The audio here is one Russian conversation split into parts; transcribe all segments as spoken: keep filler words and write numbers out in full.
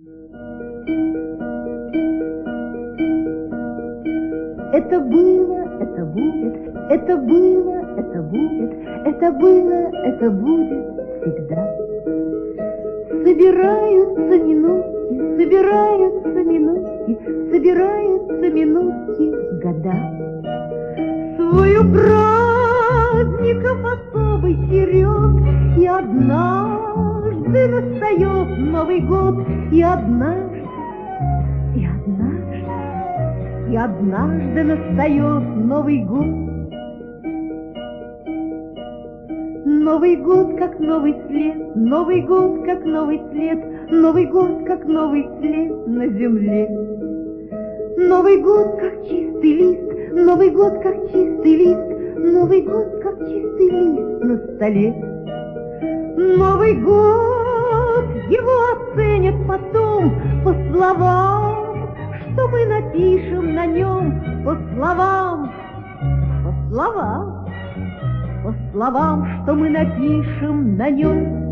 Это было, это будет, это было, это будет, это было, это будет всегда. Собираются минутки, собираются минутки, собираются минутки, года. Свою праздников особый черед, и однажды настает Новый год, и однажды, и однажды, и однажды настает Новый год. Новый год, как новый след, Новый год, как новый след, Новый год, как новый след на земле. Новый год, как чистый лист, Новый год, как чистый лист, Новый год, как чистый лист на столе. Новый год, его оценят потом по словам, что мы напишем на нем, по словам, по словам, по словам, что мы напишем на нем.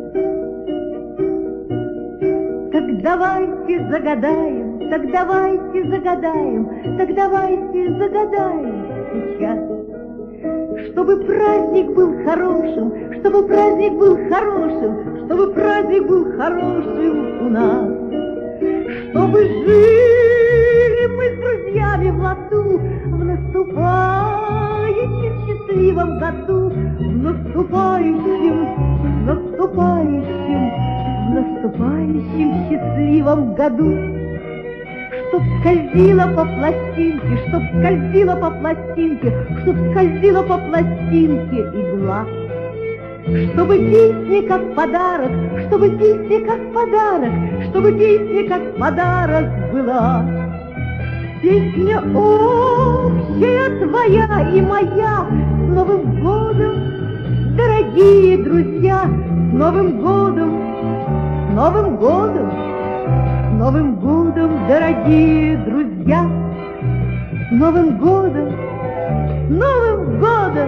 Так давайте загадаем, так давайте загадаем, так давайте загадаем сейчас, чтобы праздник был хорошим, чтобы праздник был хорошим, чтобы праздник был хорошим у нас, чтобы жили мы с друзьями в лату в наступающем счастливом году, в наступающем, в наступающем, в наступающем счастливом году. Чтоб скользила по пластинке, чтоб скользила по пластинке, чтоб скользила по пластинке игла. Чтобы песня как подарок, чтобы песня как подарок, чтобы песня как подарок была. Песня общая твоя и моя, с Новым годом, дорогие друзья, с Новым годом, с Новым годом, с Новым годом, дорогие друзья, с Новым годом, с Новым годом.